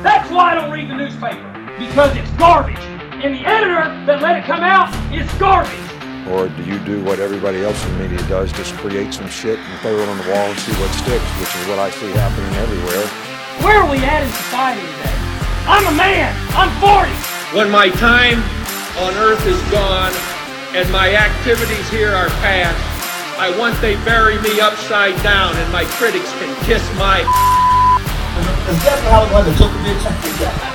That's why I don't read the newspaper, because it's garbage. And the editor that let it come out is garbage. Or do you do what everybody else in the media does, just create some shit and throw it on the wall and see what sticks, which is what I see happening everywhere. Where are we at in society today? I'm a man. I'm 40. When my time on earth is gone and my activities here are past, I want they bury me upside down and my critics can kiss my Is that how it was? Took a bitch.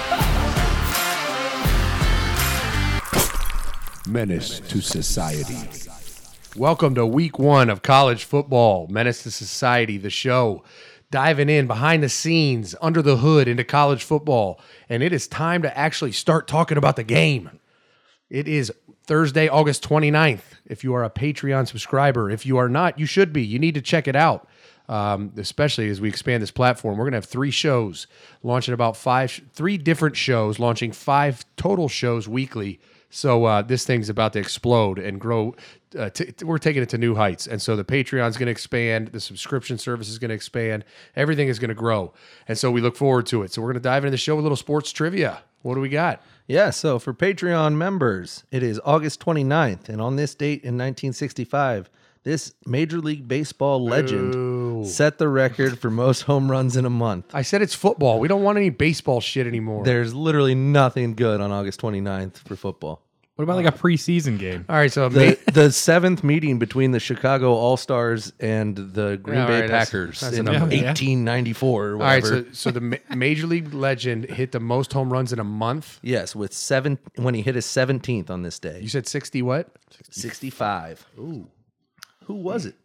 Menace to Society. Welcome to week one of college football. Menace to Society, the show. Diving in behind the scenes, under the hood into college football. And it is time to actually start talking about the game. It is Thursday, August 29th. If you are a Patreon subscriber, if you are not, you should be. You need to check it out. Especially as we expand this platform. We're going to have three shows launching three different shows, launching 5 total shows weekly. So this thing's about to explode and grow. We're taking it to new heights. And so the Patreon's going to expand. The subscription service is going to expand. Everything is going to grow. And so we look forward to it. So we're going to dive into the show with a little sports trivia. What do we got? Yeah, so for Patreon members, it is August 29th. And on this date in 1965, this Major League Baseball legend set the record for most home runs in a month. I said it's football. We don't want any baseball shit anymore. There's literally nothing good on August 29th for football. What about like a preseason game? All right, so The seventh meeting between the Chicago All-Stars and the Green Bay Packers in 1894 or whatever. All right, so the Major League legend hit the most home runs in a month? Yes, when he hit his 17th on this day. You said 60 what? 65. Ooh. Who was it?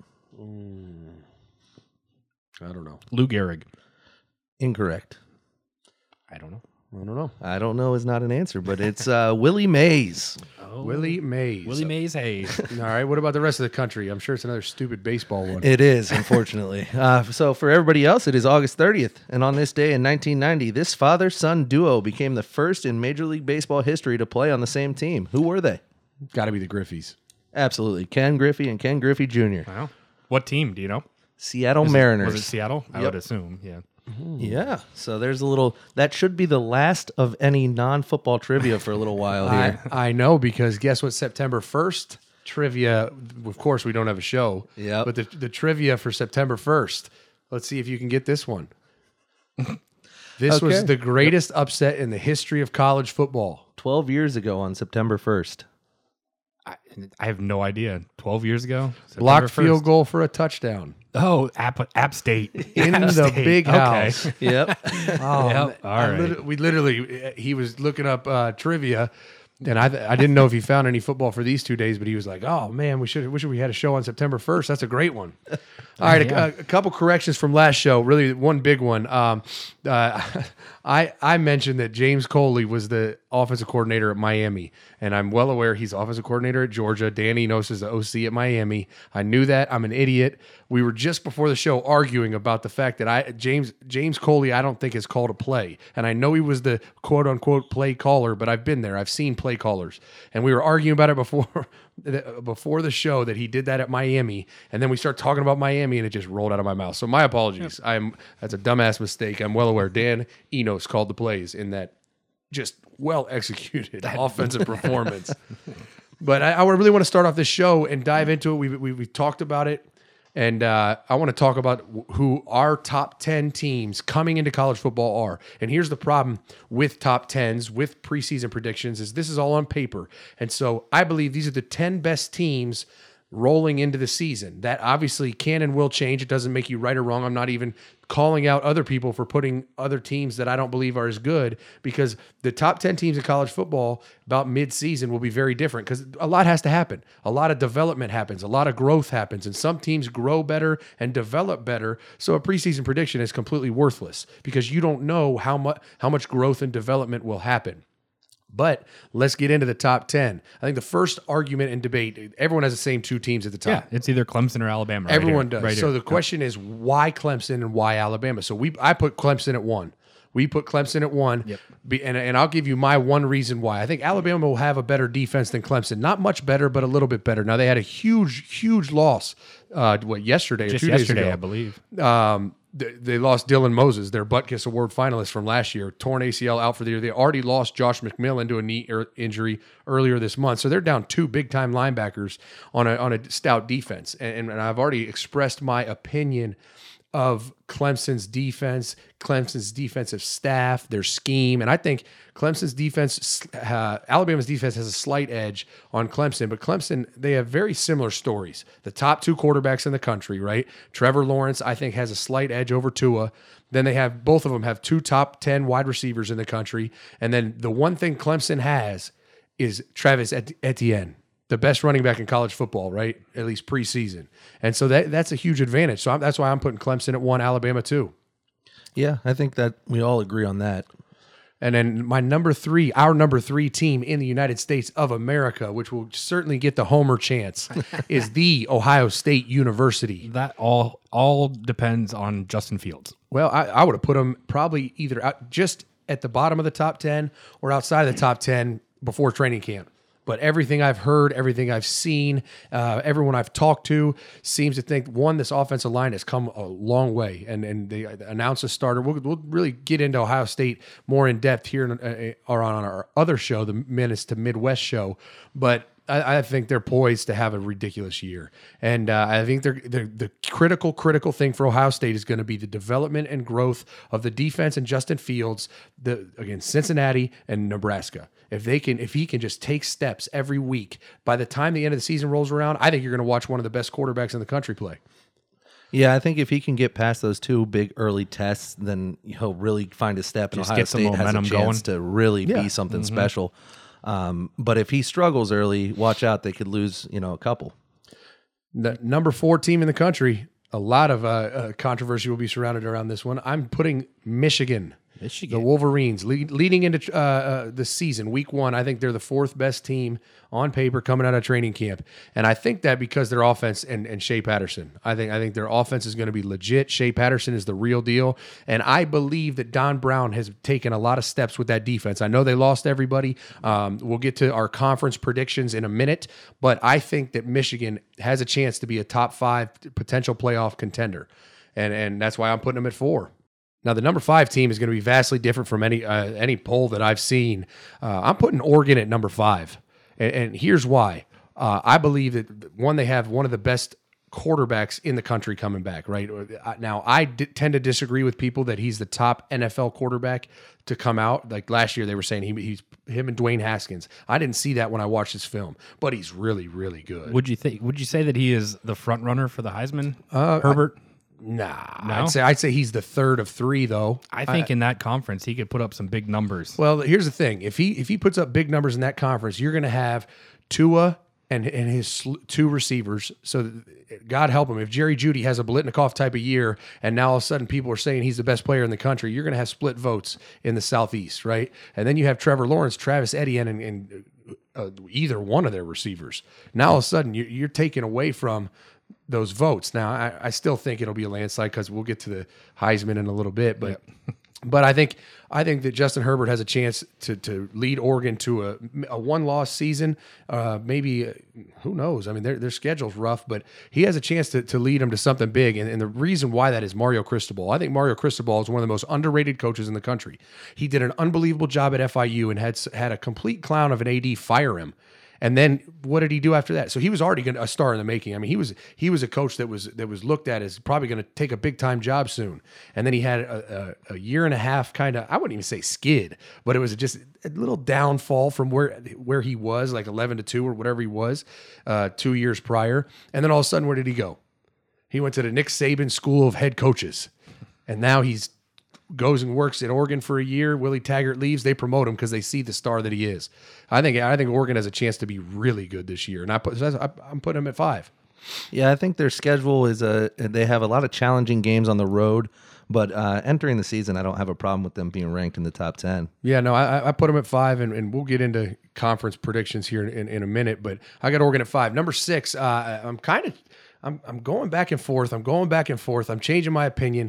I don't know. Lou Gehrig. Incorrect. I don't know I don't know is not an answer, but it's Willie Mays. Willie Mays. Willie Mays Hayes. All right, what about the rest of the country? I'm sure it's another stupid baseball one. It is, unfortunately. So for everybody else, it is August 30th. And on this day in 1990, this father-son duo became the first in Major League Baseball history to play on the same team. Who were they? Got to be the Griffeys. Absolutely. Ken Griffey and Ken Griffey Jr. Wow. What team? Do you know? Seattle Mariners. Was it Seattle? I would assume, yeah. Yeah. So there's a little, that should be the last of any non-football trivia for a little while here. I know, because guess what? September 1st trivia, of course, we don't have a show. Yep. But the trivia for September 1st, let's see if you can get this one. This was the greatest upset in the history of college football. 12 years ago on September 1st. I have no idea. 12 years ago? Blocked September 1st. field goal for a touchdown. Oh, App State. In App the State. big Okay. house. Yep. Oh, Yep. All right. We literally, he was looking up trivia, and I didn't know if he found any football for these 2 days, but he was like, "Oh man, wish we had a show on September 1st. That's a great one." All right, a couple corrections from last show. Really, one big one. I mentioned that James Coley was the offensive coordinator at Miami, and I'm well aware he's offensive coordinator at Georgia. Dan Enos is the OC at Miami. I knew that. I'm an idiot. We were just before the show arguing about the fact that James Coley I don't think has called a play, and I know he was the quote unquote play caller, but I've been there. I've seen play callers, and we were arguing about it before the show that he did that at Miami, and then we start talking about Miami, and it just rolled out of my mouth. So my apologies. That's a dumbass mistake. I'm well aware. Dan Enos called the plays in that just well executed offensive performance. But I really want to start off this show and dive into it. We've talked about it, and I want to talk about who our top 10 teams coming into college football are. And here's the problem with top 10s, with preseason predictions, is this is all on paper. And so I believe these are the 10 best teams rolling into the season. That obviously can and will change. It doesn't make you right or wrong. I'm not even calling out other people for putting other teams that I don't believe are as good, because the top 10 teams in college football about mid-season will be very different, because a lot has to happen. A lot of development happens. A lot of growth happens, and some teams grow better and develop better. So a preseason prediction is completely worthless, because you don't know how much growth and development will happen. But let's get into the top 10. I think the first argument and debate, everyone has the same 2 teams at the top. Yeah, it's either Clemson or Alabama. Everyone does. Right so here. the question is, why Clemson and why Alabama? So I put Clemson at 1. We put Clemson at 1. Yep. And I'll give you my one reason why. I think Alabama will have a better defense than Clemson. Not much better, but a little bit better. Now, they had a huge loss, yesterday or Just 2 days yesterday, ago. I believe. They lost Dylan Moses, their Butkus Award finalist from last year, torn ACL out for the year. They already lost Josh McMillan to a knee injury earlier this month. So they're down 2 big-time linebackers on a stout defense. And I've already expressed my opinion of Clemson's defensive staff, their scheme. And I think Clemson's defense, Alabama's defense has a slight edge on Clemson, but Clemson, they have very similar stories. The top 2 quarterbacks in the country, right? Trevor Lawrence, I think, has a slight edge over Tua. Then they have, both of them have 2 top 10 wide receivers in the country. And then the one thing Clemson has is Travis Etienne, the best running back in college football, right? At least preseason. And so that's a huge advantage. So that's why I'm putting Clemson at 1, Alabama 2. Yeah, I think that we all agree on that. And then our number 3 team in the United States of America, which will certainly get the homer chance, is the Ohio State University. That all depends on Justin Fields. Well, I would have put them probably either just at the bottom of the top 10 or outside of the top 10 before training camp. But everything I've heard, everything I've seen, everyone I've talked to seems to think, one, this offensive line has come a long way. And they announced a starter. We'll really get into Ohio State more in depth here or on our other show, the Menace to Midwest show. But I think they're poised to have a ridiculous year. And I think the critical thing for Ohio State is going to be the development and growth of the defense and Justin Fields, against Cincinnati and Nebraska. If he can just take steps every week, by the time the end of the season rolls around, I think you're going to watch one of the best quarterbacks in the country play. Yeah, I think if he can get past those 2 big early tests, then he'll really find a step, and Just Ohio get some State has a momentum chance going. to really be something special. But if he struggles early, watch out; they could lose, a couple. The number 4 team in the country. A lot of controversy will be surrounded around this one. I'm putting Michigan. The Wolverines leading into the season, week 1. I think they're the 4th best team on paper coming out of training camp, and I think that because their offense and Shea Patterson. I think their offense is going to be legit. Shea Patterson is the real deal, and I believe that Don Brown has taken a lot of steps with that defense. I know they lost everybody. We'll get to our conference predictions in a minute, but I think that Michigan has a chance to be a top 5 potential playoff contender, and that's why I'm putting them at 4. Now, the number 5 team is going to be vastly different from any poll that I've seen. I'm putting Oregon at number 5, and here's why. I believe that, one, they have one of the best quarterbacks in the country coming back, right? Now, I tend to disagree with people that he's the top NFL quarterback to come out. Like last year, they were saying he's him and Dwayne Haskins. I didn't see that when I watched his film, but he's really, really good. Would you say that he is the front runner for the Heisman? Herbert? Nah, No? I'd say he's the 3rd of 3 though. I think in that conference he could put up some big numbers. Well, here's the thing: if he puts up big numbers in that conference, you're going to have Tua and his 2 receivers. So God help him if Jerry Jeudy has a Biletnikoff type of year, and now all of a sudden people are saying he's the best player in the country. You're going to have split votes in the Southeast, right? And then you have Trevor Lawrence, Travis Etienne, and either one of their receivers. Now all of a sudden you're taking away from those votes. Now, I still think it'll be a landslide because we'll get to the Heisman in a little bit, but but I think that Justin Herbert has a chance to lead Oregon to a 1-loss season. Maybe who knows? I mean, their schedule's rough, but he has a chance to lead them to something big. And the reason why that is Mario Cristobal. I think Mario Cristobal is one of the most underrated coaches in the country. He did an unbelievable job at FIU and had a complete clown of an AD fire him. And then what did he do after that? So he was already a star in the making. I mean, he was a coach that was looked at as probably going to take a big time job soon. And then he had a year and a half kind of, I wouldn't even say skid, but it was just a little downfall from where he was, like 11-2 or whatever he was 2 years prior. And then all of a sudden, where did he go? He went to the Nick Saban School of Head Coaches, and now he's goes and works at Oregon for a year. Willie Taggart leaves. They promote him because they see the star that he is. I think Oregon has a chance to be really good this year, and I'm putting them at 5. Yeah, I think their schedule is they have a lot of challenging games on the road, but entering the season, I don't have a problem with them being ranked in the top 10. Yeah, no, I put them at 5, and we'll get into conference predictions here in a minute, but I got Oregon at 5. Number 6, I'm going back and forth. I'm changing my opinion,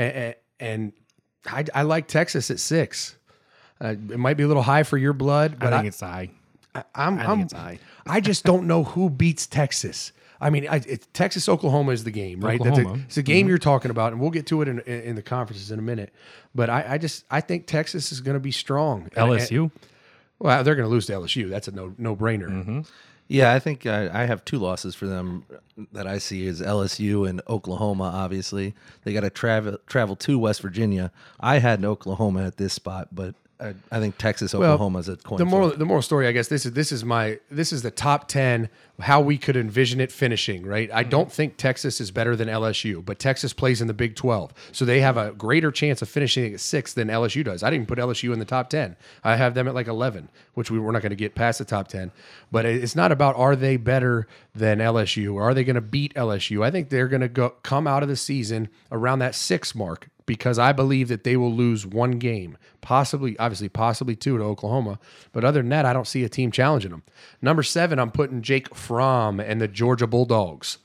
and I like Texas at 6. It might be a little high for your blood, but I think it's high. I think it's high. I just don't know who beats Texas. I mean, Texas Oklahoma is the game, right? Oklahoma. It's a game you're talking about, and we'll get to it in the conferences in a minute. But I think Texas is going to be strong. LSU. Well, they're going to lose to LSU. That's a no brainer. Yeah, I think I have two losses for them that I see is LSU and Oklahoma. Obviously, they got to travel to West Virginia. I had Oklahoma at this spot, but I think Texas Oklahoma is a coin flip. The moral story, I guess this is the top 10 how we could envision it finishing, right? I don't think Texas is better than LSU, but Texas plays in the Big 12, so they have a greater chance of finishing at 6 than LSU does. I didn't put LSU in the top 10. I have them at like 11, which we're not going to get past the top 10. But it's not about are they better than LSU or are they going to beat LSU. I think they're going to come out of the season around that 6 mark, because I believe that they will lose one game, possibly two to Oklahoma. But other than that, I don't see a team challenging them. Number 7, I'm putting Jake Fromm and the Georgia Bulldogs.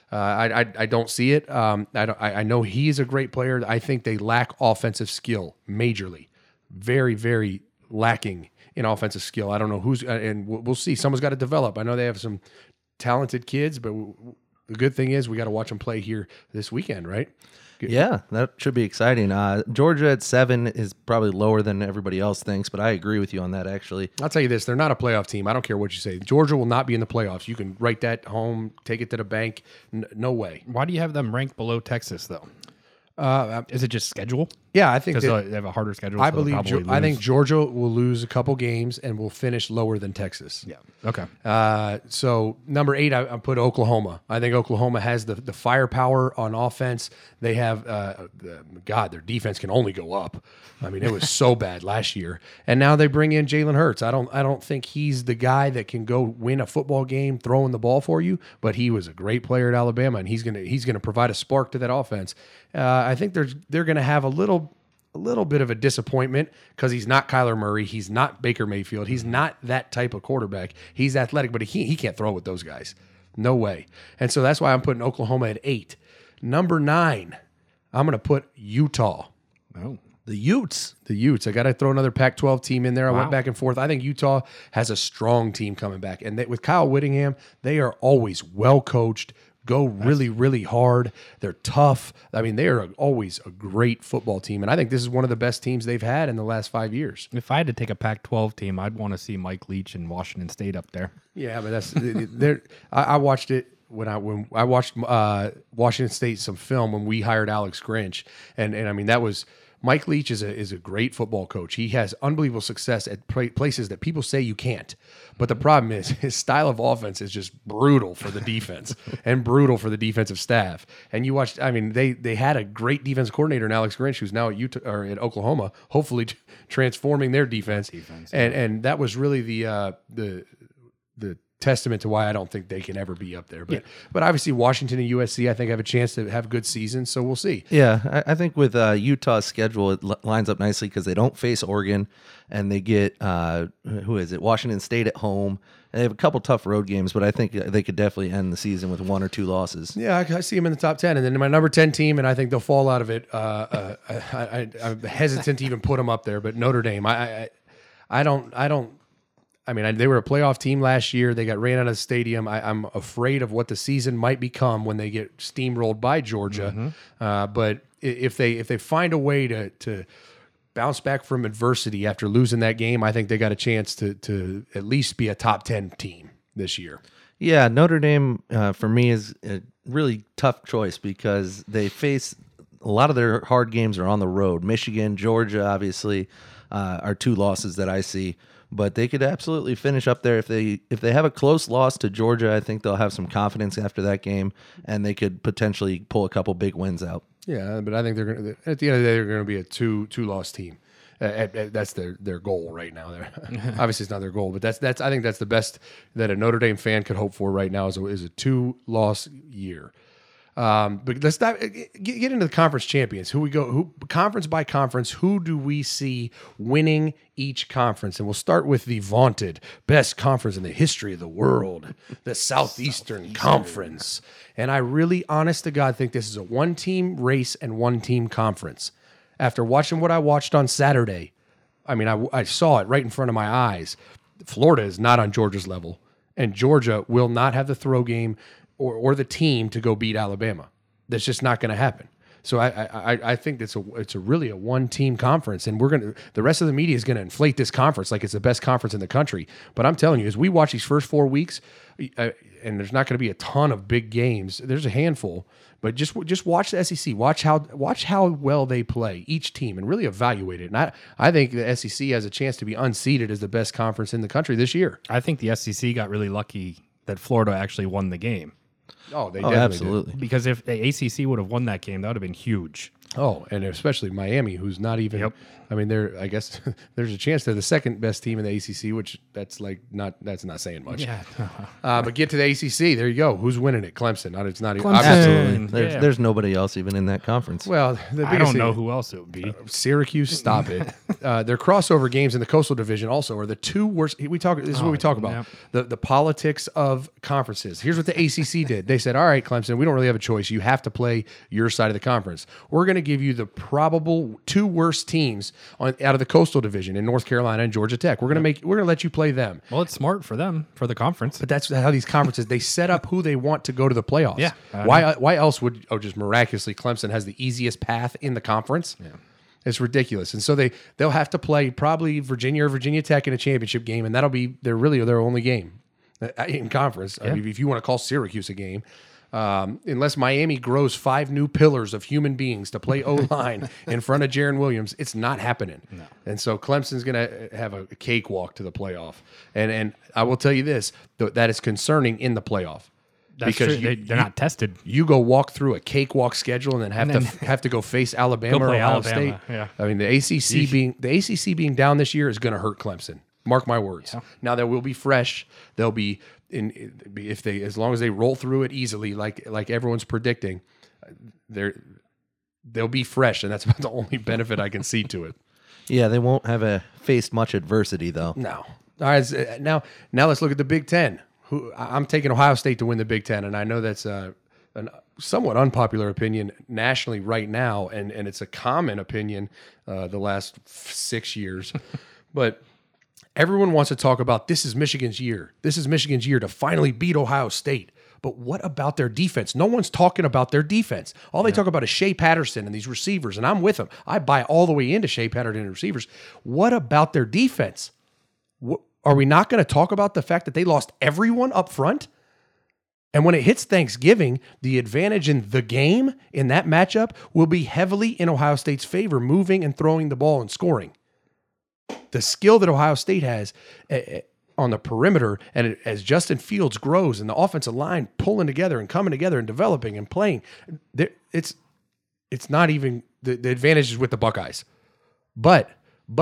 I don't see it. I know he's a great player. I think they lack offensive skill majorly, very, very lacking in offensive skill. I don't know who's, and we'll see. Someone's got to develop. I know they have some talented kids, but the good thing is we got to watch them play here this weekend, right? Yeah, that should be exciting. Georgia at 7 is probably lower than everybody else thinks, but I agree with you on that, actually. I'll tell you this, they're not a playoff team. I don't care what you say. Georgia will not be in the playoffs. You can write that home, take it to the bank. No way. Why do you have them ranked below Texas, though? Is it just schedule? Yeah, I think because they have a harder schedule. I so believe. I think lose. Georgia will lose a couple games and will finish lower than Texas. Yeah. Okay. So number 8, I put Oklahoma. I think Oklahoma has the firepower on offense. They have their defense can only go up. I mean, it was so bad last year, and now they bring in Jalen Hurts. I don't think he's the guy that can go win a football game throwing the ball for you, but he was a great player at Alabama, and he's gonna provide a spark to that offense. I think they're gonna have a little bit of a disappointment because he's not Kyler Murray. He's not Baker Mayfield. He's not that type of quarterback. He's athletic, but he can't throw with those guys. No way. And so that's why I'm putting Oklahoma at 8. Number 9, I'm going to put Utah. Oh. The Utes. I got to throw another Pac-12 team in there. I went back and forth. I think Utah has a strong team coming back. And with Kyle Whittingham, they are always well coached, go really, really hard. They're tough. I mean, they are always a great football team. And I think this is one of the best teams they've had in the last 5 years. If I had to take a Pac-12 team, I'd want to see Mike Leach and Washington State up there. Yeah, but that's I watched it when I watched Washington State some film when we hired Alex Grinch. And I mean, that was Mike Leach is a great football coach. He has unbelievable success at places that people say you can't. But the problem is his style of offense is just brutal for the defense and brutal for the defensive staff. And you watched, I mean, they had a great defense coordinator in Alex Grinch, who's now at Oklahoma, hopefully transforming their defense. And that was really the testament to why I don't think they can ever be up there. But obviously Washington and USC, I think, have a chance to have good seasons, so we'll see. Yeah, I think with Utah's schedule, it lines up nicely because they don't face Oregon, and they get, Washington State at home. And they have a couple tough road games, but I think they could definitely end the season with 1 or 2 losses. Yeah, I see them in the top 10. And then my number 10 team, and I think they'll fall out of it. I'm hesitant to even put them up there, but Notre Dame, they were a playoff team last year. They got ran out of the stadium. I'm afraid of what the season might become when they get steamrolled by Georgia. But if they find a way to bounce back from adversity after losing that game, I think they got a chance to at least be a top 10 team this year. Yeah, Notre Dame for me is a really tough choice because they face a lot of their hard games are on the road. Michigan, Georgia, obviously, are 2 losses that I see. But they could absolutely finish up there if they have a close loss to Georgia. I think they'll have some confidence after that game, and they could potentially pull a couple big wins out. Yeah, but I think they're going to, at the end of the day, they're going to be a two-loss team. That's their goal right now. Obviously, it's not their goal, but that's I think that's the best that a Notre Dame fan could hope for right now is a 2-loss year. But let's get into the conference champions. Who conference by conference, who do we see winning each conference? And we'll start with the vaunted best conference in the history of the world, the Southeastern Conference. And I really, honest to God, think this is a 1-team race and 1-team conference. After watching what I watched on Saturday, I mean, I saw it right in front of my eyes. Florida is not on Georgia's level, and Georgia will not have the throw game. or the team to go beat Alabama. That's just not going to happen. So I think it's really a one-team conference, and the rest of the media is going to inflate this conference like it's the best conference in the country. But I'm telling you, as we watch these first 4 weeks, and there's not going to be a ton of big games. There's a handful, but just watch the SEC. Watch how well they play each team, and really evaluate it. And I think the SEC has a chance to be unseated as the best conference in the country this year. I think the SEC got really lucky that Florida actually won the game. Oh, they definitely absolutely. did. Because if the ACC would have won that game, that would have been huge. Oh, and especially Miami, who's not even. Yep. I mean, I guess there's a chance they're the second best team in the ACC, which that's not saying much. Yeah. But get to the ACC, there you go. Who's winning it? Clemson. It's not even. Clemson. Absolutely. There's nobody else even in that conference. Well, the I biggest don't thing- know who else it would be. Syracuse, stop it. Their crossover games in the Coastal Division also are the two worst. This is what we talk about. The politics of conferences. Here's what the ACC did. They said, all right, Clemson, we don't really have a choice. You have to play your side of the conference. We're going to give you the probable two worst teams out of the Coastal Division in North Carolina and Georgia Tech. We're going to let you play them. Well, it's smart for them, for the conference. But that's how these conferences, they set up who they want to go to the playoffs. Yeah. Why else would just miraculously Clemson has the easiest path in the conference? Yeah. It's ridiculous. And so they'll have to play probably Virginia or Virginia Tech in a championship game, and that'll be their only game in conference. Yeah. I mean, if you want to call Syracuse a game. Unless Miami grows 5 new pillars of human beings to play O-line in front of Jaron Williams, it's not happening. No. And so Clemson's going to have a cakewalk to the playoff. And I will tell you this, that is concerning in the playoff. That's because true. They're not tested. You go walk through a cakewalk schedule and then have to go face Alabama or Ohio State. Yeah. I mean, the ACC being down this year is going to hurt Clemson. Mark my words. Yeah. Now they will be fresh. They'll be as long as they roll through it easily, like everyone's predicting, they'll be fresh, and that's about the only benefit I can see to it. Yeah, they won't have faced much adversity though. No. All right. Now let's look at the Big Ten. I'm taking Ohio State to win the Big Ten, and I know that's a somewhat unpopular opinion nationally right now, and it's a common opinion the last 6 years, but. Everyone wants to talk about this is Michigan's year. This is Michigan's year to finally beat Ohio State. But what about their defense? No one's talking about their defense. All they talk about is Shea Patterson and these receivers, and I'm with them. I buy all the way into Shea Patterson and receivers. What about their defense? Are we not going to talk about the fact that they lost everyone up front? And when it hits Thanksgiving, the advantage in the game in that matchup will be heavily in Ohio State's favor, moving and throwing the ball and scoring. The skill that Ohio State has on the perimeter, and as Justin Fields grows and the offensive line pulling together and coming together and developing and playing, it's not even the advantage is with the Buckeyes. But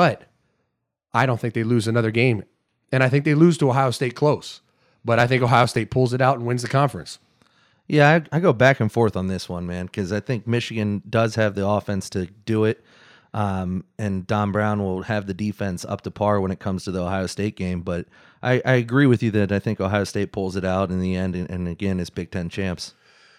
I don't think they lose another game, and I think they lose to Ohio State close. But I think Ohio State pulls it out and wins the conference. Yeah, I go back and forth on this one, man, because I think Michigan does have the offense to do it. And Don Brown will have the defense up to par when it comes to the Ohio State game. But I agree with you that I think Ohio State pulls it out in the end, and again, is Big Ten champs.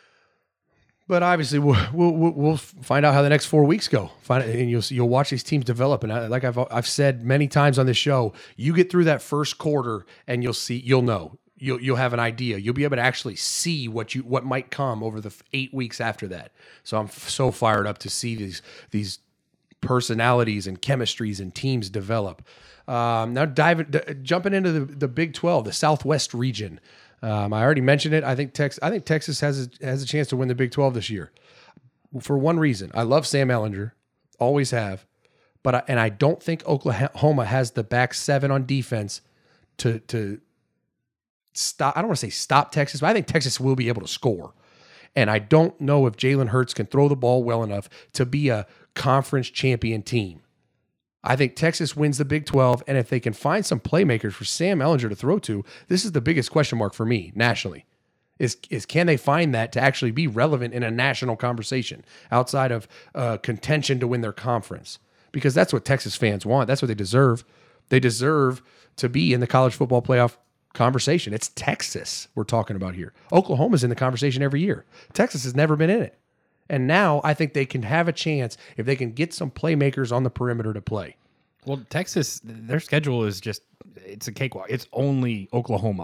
But obviously, we'll find out how the next 4 weeks go. And you'll watch these teams develop. And like I've said many times on this show, you get through that first quarter, and you'll know. You'll have an idea. You'll be able to actually see what might come over the 8 weeks after that. So I'm so fired up to see these personalities and chemistries and teams develop. Now jumping into the Big 12, the Southwest region. I already mentioned it. I think Texas has a chance to win the Big 12 this year. For one reason, I love Sam Ehlinger, always have, but I don't think Oklahoma has the back seven on defense to stop. I don't want to say stop Texas, but I think Texas will be able to score. And I don't know if Jalen Hurts can throw the ball well enough to be a conference champion team. I think Texas wins the Big 12, and if they can find some playmakers for Sam Ehlinger to throw to, this is the biggest question mark for me nationally, is can they find that to actually be relevant in a national conversation outside of contention to win their conference? Because that's what Texas fans want. That's what they deserve. They deserve to be in the college football playoff conversation. It's Texas we're talking about here. Oklahoma's in the conversation every year. Texas has never been in it. And now I think they can have a chance if they can get some playmakers on the perimeter to play. Well, Texas, their schedule is it's a cakewalk. It's only Oklahoma.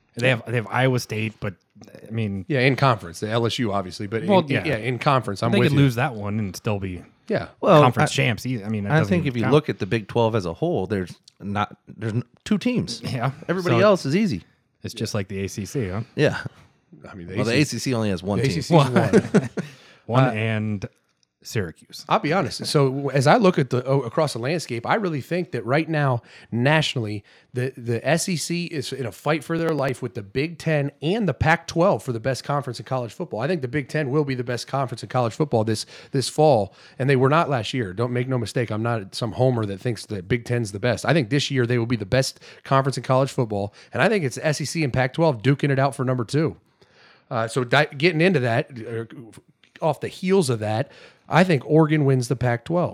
They have Iowa State, but I mean, Yeah, in conference, the LSU obviously, but Well, yeah, in conference, I'm they with could you. lose that one and still be Yeah, Well, conference champs. I mean, that I doesn't think if you count. look at the Big 12 as a whole, there's two teams. yeah, Everybody So else is easy. it's just like the ACC, huh? Yeah. I mean, Well, the ACC only has one the team. ACC 's one. One and Syracuse. I'll be honest. So as I look at across the landscape, I really think that right now, nationally, the SEC is in a fight for their life with the Big Ten and the Pac-12 for the best conference in college football. I think the Big Ten will be the best conference in college football this fall, and they were not last year. Don't make no mistake. I'm not some homer that thinks the Big Ten's the best. I think this year they will be the best conference in college football, and I think it's SEC and Pac-12 duking it out for number 2. So getting into that, off the heels of that, I think Oregon wins the Pac-12.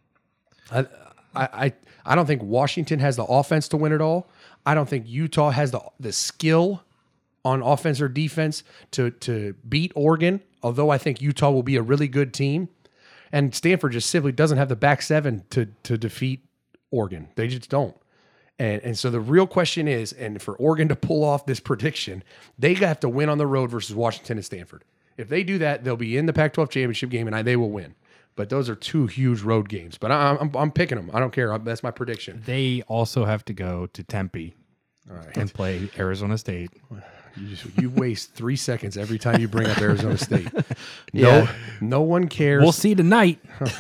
I don't think Washington has the offense to win it all. I don't think Utah has the skill on offense or defense to beat Oregon, although I think Utah will be a really good team. And Stanford just simply doesn't have the back seven to defeat Oregon. They just don't. And so the real question is, and for Oregon to pull off this prediction, they have to win on the road versus Washington and Stanford. If they do that, they'll be in the Pac-12 championship game, and they will win. But those are 2 huge road games. But I'm picking them. I don't care. That's my prediction. They also have to go to Tempe and play Arizona State. You waste 3 seconds every time you bring up Arizona State. Yeah. No one cares. We'll see tonight.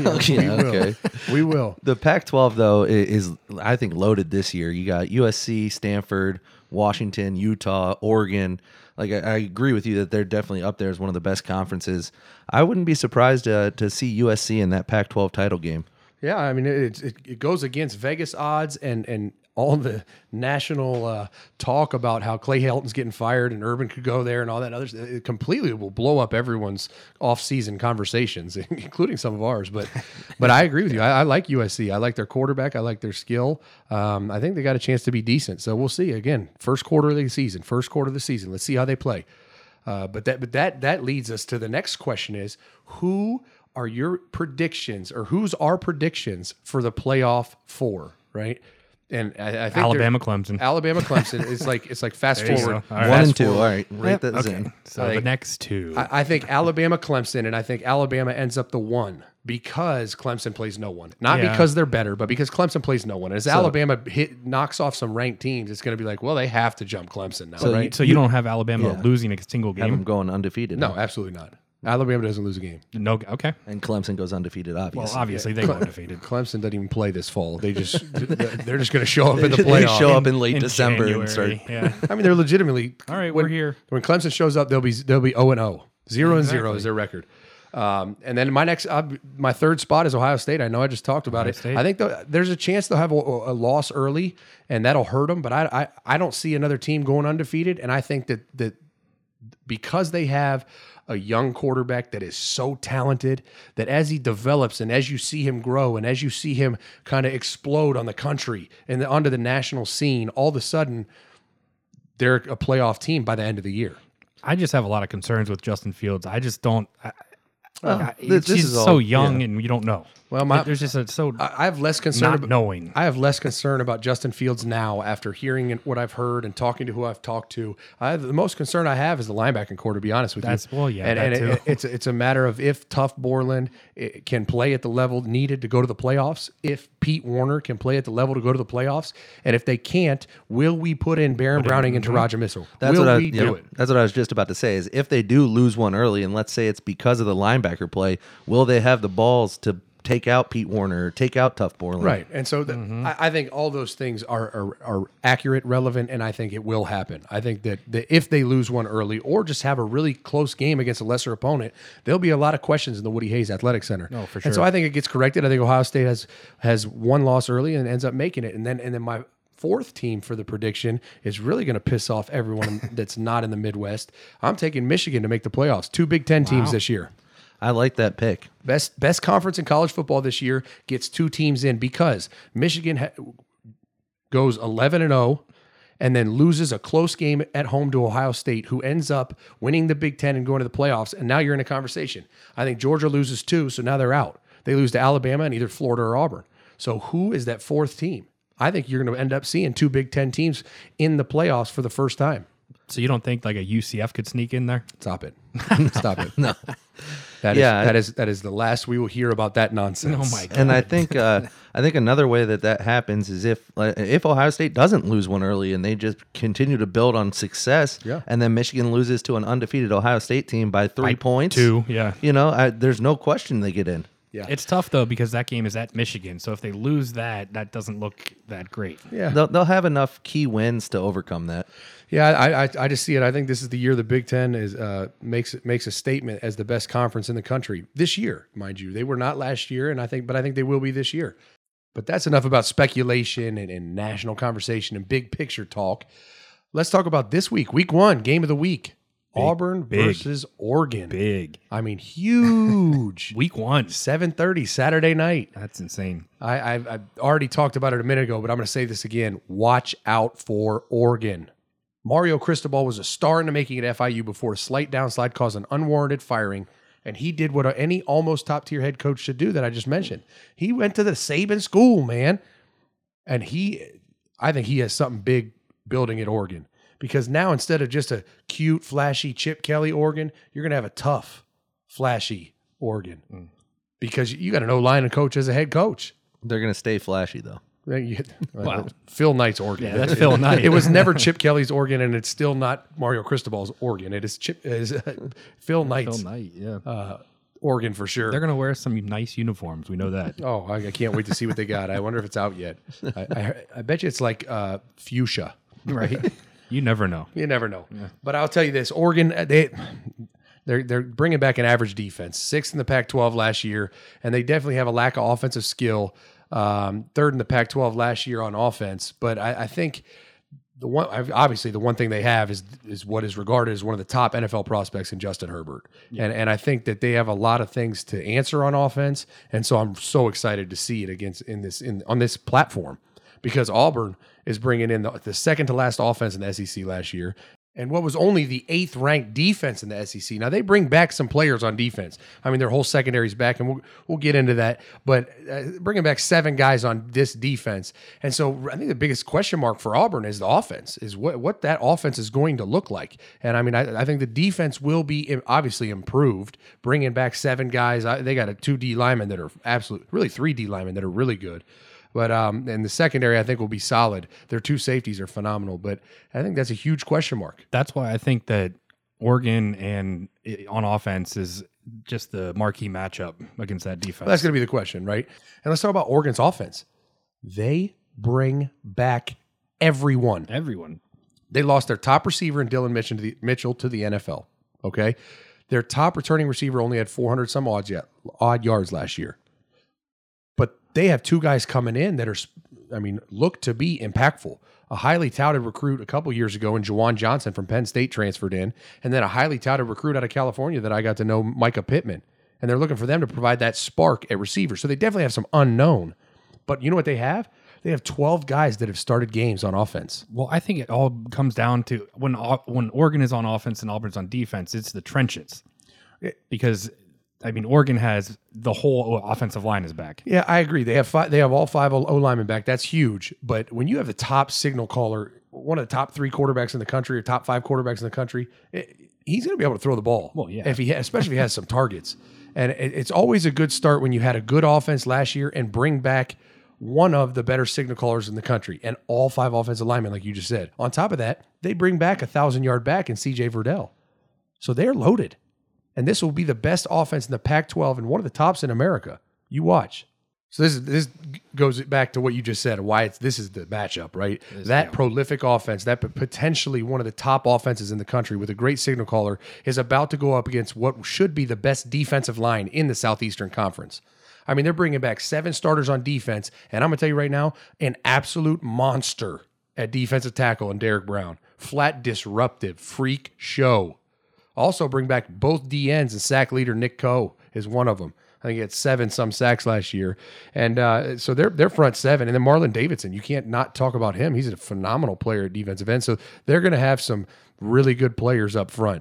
We will. The Pac-12, though, is I think loaded this year. You got USC, Stanford, Washington, Utah, Oregon. Like I agree with you that they're definitely up there as one of the best conferences. I wouldn't be surprised to see USC in that Pac-12 title game. Yeah, I mean it goes against Vegas odds and all the national talk about how Clay Helton's getting fired and Urban could go there and all that others. It completely will blow up everyone's off-season conversations, including some of ours. But I agree with you. I like USC. I like their quarterback. I like their skill. I think they got a chance to be decent. So we'll see. Again, first quarter of the season. Let's see how they play. But that leads us to the next question: is who are your predictions, or who's our predictions for the playoff 4? Right. And I think Alabama, Clemson. Alabama, Clemson is it's like fast There you forward. go. All right. 1 and Fast 2. forward. All right, rate those Okay. in. So the next 2. I think Alabama, Clemson, and I think Alabama ends up the 1 because Clemson plays no one. Not Yeah. because they're better, but because Clemson plays no one. As Alabama knocks off some ranked teams, it's going to be like, well, they have to jump Clemson now, right? So you don't have Alabama Yeah. losing a single Have them game? going undefeated. No, absolutely not. Alabama doesn't lose a game. No. Okay. And Clemson goes undefeated, Well, obviously. obviously they go undefeated. Clemson doesn't even play this fall. They're just going to show up in the They playoff. show up in late December and start. January. Yeah. I mean, they're legitimately. All right, when, we're here. When Clemson shows up, they'll be 0-0, 0-0 is their record. And then my third spot is Ohio State. I know I just talked about Ohio it. State. I think there's a chance they'll have a loss early, and that'll hurt them. But I don't see another team going undefeated, and I think that because they have a young quarterback that is so talented that as he develops and as you see him grow and as you see him kind of explode on the country and onto the national scene, all of a sudden they're a playoff team by the end of the year. I just have a lot of concerns with Justin Fields. I just don't. This He's is so all- young, and you don't know. Well, there's just I have less concern not knowing. I have less concern about Justin Fields now after hearing what I've heard and talking to who I've talked to. The most concern I have is the linebacking core, to be honest with you. Well, yeah, and that too. it's a matter of if Tough Borland can play at the level needed to go to the playoffs, if Pete Warner can play at the level to go to the playoffs, and if they can't, will we put in Baron Browning into Roger Mitchell? That's will what we do it? That's what I was just about to say. Is if they do lose one early, and let's say it's because of the linebacker play, will they have the balls to take out Pete Warner, take out Tough Borland? Right. And so I think all those things are accurate, relevant, and I think it will happen. I think that if they lose one early or just have a really close game against a lesser opponent, there'll be a lot of questions in the Woody Hayes Athletic Center. Oh, for And so sure. I think it gets corrected. I think Ohio State has one loss early and ends up making it. And then my fourth team for the prediction is really going to piss off everyone that's not in the Midwest. I'm taking Michigan to make the playoffs. 2 Big Ten teams this year. I like that pick. Best conference in college football this year gets 2 teams in because Michigan goes 11-0 and then loses a close game at home to Ohio State, who ends up winning the Big Ten and going to the playoffs. And now you're in a conversation. I think Georgia loses 2, so now they're out. They lose to Alabama and either Florida or Auburn. So who is that fourth team? I think you're going to end up seeing 2 Big Ten teams in the playoffs for the first time. So you don't think like a UCF could sneak in there? Stop it. Stop it. No. That is the last we will hear about that nonsense. Oh my God. And I think another way that happens is if Ohio State doesn't lose one early and they just continue to build on success, and then Michigan loses to an undefeated Ohio State team by 3 points, 2, yeah. There's no question they get in. Yeah. It's tough though because that game is at Michigan. So if they lose that doesn't look that great. Yeah. They'll have enough key wins to overcome that. Yeah, I just see it. I think this is the year the Big Ten is makes a statement as the best conference in the country this year, mind you. They were not last year, and I think they will be this year. But that's enough about speculation and national conversation and big picture talk. Let's talk about this week, week 1, game of the week. Auburn versus Oregon. Big. I mean, huge. Week 1. 7:30 Saturday night. That's insane. I've already talked about it a minute ago, but I'm going to say this again. Watch out for Oregon. Mario Cristobal was a star in the making at FIU before a slight downslide caused an unwarranted firing, and he did what any almost top-tier head coach should do that I just mentioned. He went to the Saban school, man, and I think he has something big building at Oregon because now instead of just a cute, flashy Chip Kelly Oregon, you're going to have a tough, flashy Oregon because you got an O-line and coach as a head coach. They're going to stay flashy, though. Wow. Phil Knight's Oregon. Yeah, that's Phil Knight. It was never Chip Kelly's Oregon, and it's still not Mario Cristobal's Oregon. It is Phil Knight's Phil Knight, yeah. Oregon for sure. They're going to wear some nice uniforms. We know that. Oh, I can't wait to see what they got. I wonder if it's out yet. I bet you it's like fuchsia. Right? You never know. You never know. Yeah. But I'll tell you this: Oregon, they're bringing back an average defense, 6th in the Pac-12 last year, and they definitely have a lack of offensive skill. 3rd in the Pac-12 last year on offense, but I think the one thing they have is what is regarded as one of the top NFL prospects in Justin Herbert, and I think that they have a lot of things to answer on offense, and so I'm so excited to see it on this platform because Auburn is bringing in the second to last offense in the SEC last year. And what was only the 8th ranked defense in the SEC. Now they bring back some players on defense. I mean, their whole secondary's back, and we'll get into that. But bringing back 7 guys on this defense, and so I think the biggest question mark for Auburn is the offense, is what that offense is going to look like. And I mean, I think the defense will be obviously improved. Bringing back 7 guys, they got 2 D linemen that are really 3 D linemen that are really good. But and the secondary, I think, will be solid. Their 2 safeties are phenomenal, but I think that's a huge question mark. That's why I think that Oregon on offense is just the marquee matchup against that defense. Well, that's going to be the question, right? And let's talk about Oregon's offense. They bring back everyone. They lost their top receiver in Dylan Mitchell to the NFL. Okay, their top returning receiver only had 400 some odd yards last year. But they have 2 guys coming in that look to be impactful. A highly touted recruit a couple years ago in Juwan Johnson from Penn State transferred in, and then a highly touted recruit out of California that I got to know, Micah Pittman. And they're looking for them to provide that spark at receiver. So they definitely have some unknown. But you know what they have? They have 12 guys that have started games on offense. Well, I think it all comes down to when Oregon is on offense and Auburn's on defense, it's the trenches. Because I mean, Oregon has the whole offensive line is back. Yeah, I agree. They have all 5 O-linemen back. That's huge. But when you have the top signal caller, one of the top 3 quarterbacks in the country or top 5 quarterbacks in the country, he's going to be able to throw the ball. Well, yeah. Especially if he has some targets. And it's always a good start when you had a good offense last year and bring back one of the better signal callers in the country and all 5 offensive linemen, like you just said. On top of that, they bring back a 1,000-yard back in C.J. Verdell. So they're loaded. And this will be the best offense in the Pac-12 and one of the tops in America. You watch. So this goes back to what you just said, why this is the matchup, right? Prolific offense, that potentially one of the top offenses in the country with a great signal caller is about to go up against what should be the best defensive line in the Southeastern Conference. I mean, they're bringing back 7 starters on defense, and I'm going to tell you right now, an absolute monster at defensive tackle in Derek Brown. Flat disruptive, freak show. Also bring back both DNs, and sack leader Nick Coe is one of them. I think he had 7 some sacks last year. And so they're front 7. And then Marlon Davidson, you can't not talk about him. He's a phenomenal player at defensive end. So they're going to have some really good players up front.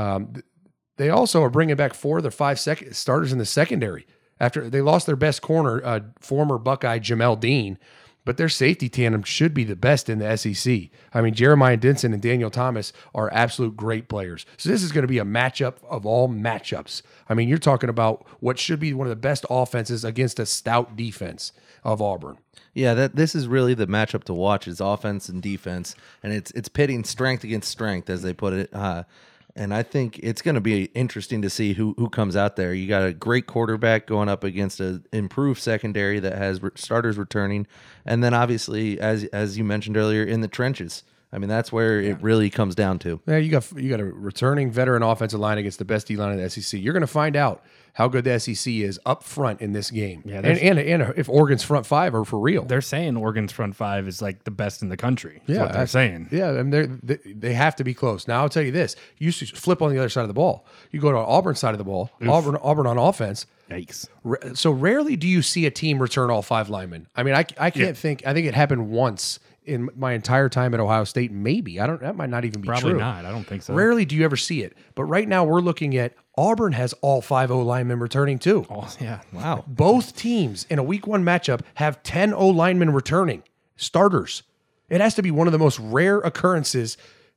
They also are bringing back 4 of their 5 starters in the secondary. After they lost their best corner, former Buckeye Jamel Dean. but their safety tandem should be the best in the SEC. I mean, Jeremiah Dinson and Daniel Thomas are absolute great players. So this is going to be a matchup of all matchups. I mean, you're talking about what should be one of the best offenses against a stout defense of Auburn. Yeah, this is really the matchup to watch is offense and defense, and it's pitting strength against strength, as they put it. And I think it's going to be interesting to see who comes out there. You got a great quarterback going up against an improved secondary that has starters returning, and then obviously, as you mentioned earlier, in the trenches. I mean, that's where it really comes down to. Yeah, you got a returning veteran offensive line against the best D line in the SEC. You're going to find out how good the SEC is up front in this game. Yeah, and if Oregon's front five are for real. They're saying Oregon's front five is like the best in the country. Yeah, what they're saying. Yeah, and they have to be close. Now I'll tell you this: you used to flip on the other side of the ball. You go to Auburn side of the ball. Auburn on offense. Yikes! So rarely do you see a team return all 5 linemen. I mean, I can't think. I think it happened once in my entire time at Ohio State. Maybe that might not even be Probably true. not. I don't think so. Rarely do you ever see it. But right now we're looking at Auburn has all 5 O linemen returning too. Oh, yeah. Wow. Both teams in a week 1 matchup have 10 O linemen returning starters. It has to be one of the most rare occurrences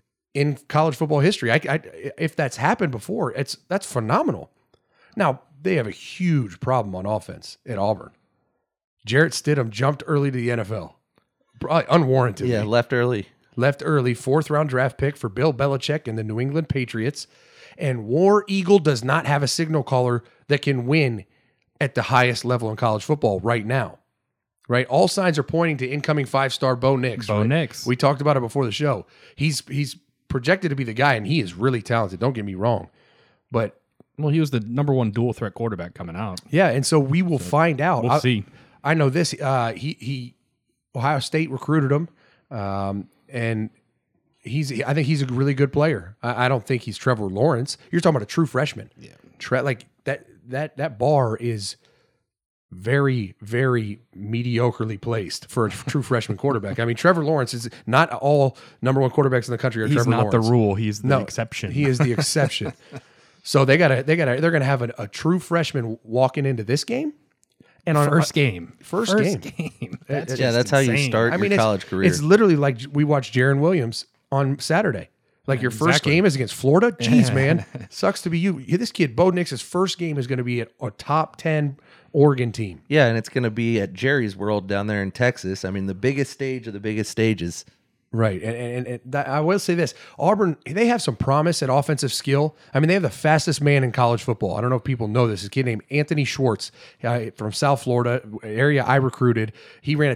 in college football history. If that's happened before, that's phenomenal. Now they have a huge problem on offense at Auburn. Jarrett Stidham jumped early to the NFL. Probably unwarranted. Yeah, left early. Left early, 4th round draft pick for Bill Belichick and the New England Patriots. And War Eagle does not have a signal caller that can win at the highest level in college football right now. Right? All signs are pointing to incoming 5-star Bo Nix. Bo Nix. We talked about it before the show. He's projected to be the guy, and he is really talented. Don't get me wrong. But well, he was the number 1 dual threat quarterback coming out. yeah, and so we will find out. We'll see. I know this. He Ohio State recruited him, and I think he's a really good player. I don't think he's Trevor Lawrence. You're talking about a true freshman. Yeah, like that bar is very, very mediocrely placed for a true freshman quarterback. I mean, Trevor Lawrence is not all number 1 quarterbacks in the country are He's Trevor not Lawrence. the rule. He's the exception. He is the exception. So they're gonna have a true freshman walking into this game. And on First game. That's how you start your college career. It's literally like we watched Jaron Williams on Saturday. Like your first game is against Florida. Jeez, man, sucks to be you. This kid, Bo Nix's first game is going to be at a top 10 Oregon team. Yeah, and it's going to be at Jerry's World down there in Texas. I mean, the biggest stage of the biggest stages. Right, and I will say this: Auburn, they have some promise at offensive skill. I mean, they have the fastest man in college football. I don't know if people know this. This kid named Anthony Schwartz from South Florida, area I recruited. He ran a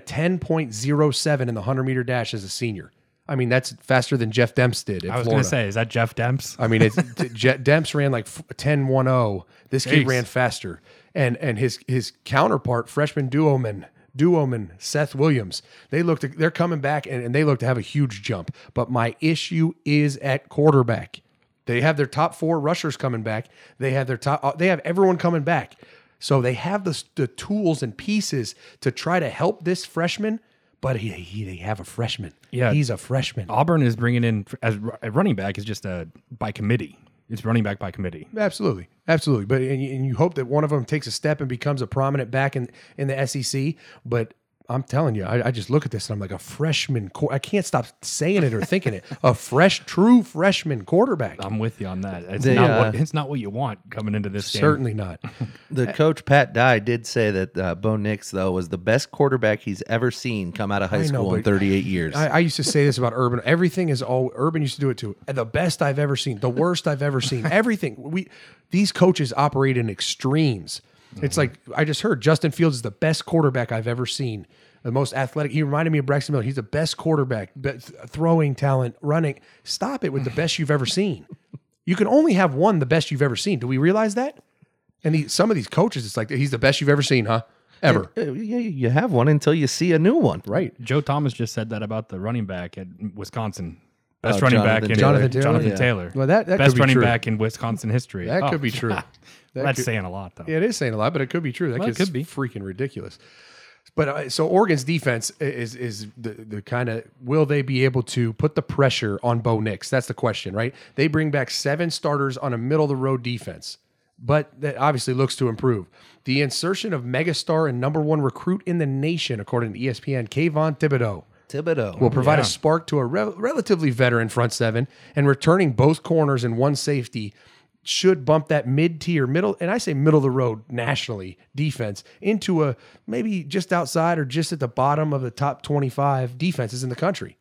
10.07 in the 100-meter dash as a senior. I mean, that's faster than Jeff Demps did at Florida. I was going to say, is that Jeff Demps? I mean, Demps ran like 10.10. This kid ran faster, and his counterpart, freshman duoman Seth Williams, they're coming back and they look to have a huge jump. But my issue is at quarterback. They have their top 4 rushers coming back. They have everyone coming back. So they have the tools and pieces to try to help this freshman. But they have a freshman. Yeah, he's a freshman. Auburn is bringing in as a running back is just by committee. It's running back by committee. Absolutely. But and you hope that one of them takes a step and becomes a prominent back in the SEC. But I'm telling you, I just look at this and I'm like a freshman. I can't stop saying it or thinking it. A true freshman quarterback. I'm with you on that. It's not what you want coming into this game. Certainly not. The coach, Pat Dye, did say that Bo Nix, though, was the best quarterback he's ever seen come out of high school in 38 years. I used to say this about Urban. Everything is all Urban used to do it too. The best I've ever seen, the worst I've ever seen. Everything. These coaches operate in extremes. It's like I just heard Justin Fields is the best quarterback I've ever seen. The most athletic. He reminded me of Braxton Miller. He's the best quarterback, throwing talent, running. Stop it with the best you've ever seen. You can only have one the best you've ever seen. Do we realize that? And some of these coaches, it's like he's the best you've ever seen, huh? Ever. Yeah, you have one until you see a new one. Right. Joe Thomas just said that about the running back at Wisconsin. Best running back in Jonathan Taylor. Well, that best could be running true. Back in Wisconsin history. That could be true. That's saying a lot, though. Yeah, it is saying a lot, but it could be true. That could be freaking ridiculous. But so Oregon's defense is the kind of, will they be able to put the pressure on Bo Nix? That's the question, right? They bring back 7 starters on a middle of the road defense. but that obviously looks to improve. The insertion of megastar and number 1 recruit in the nation, according to ESPN, Kayvon Thibodeau, will provide a spark to a relatively veteran front seven, and returning both corners and 1 safety should bump that mid-tier, middle, and I say middle of the road nationally defense into a maybe just outside or just at the bottom of the top 25 defenses in the country.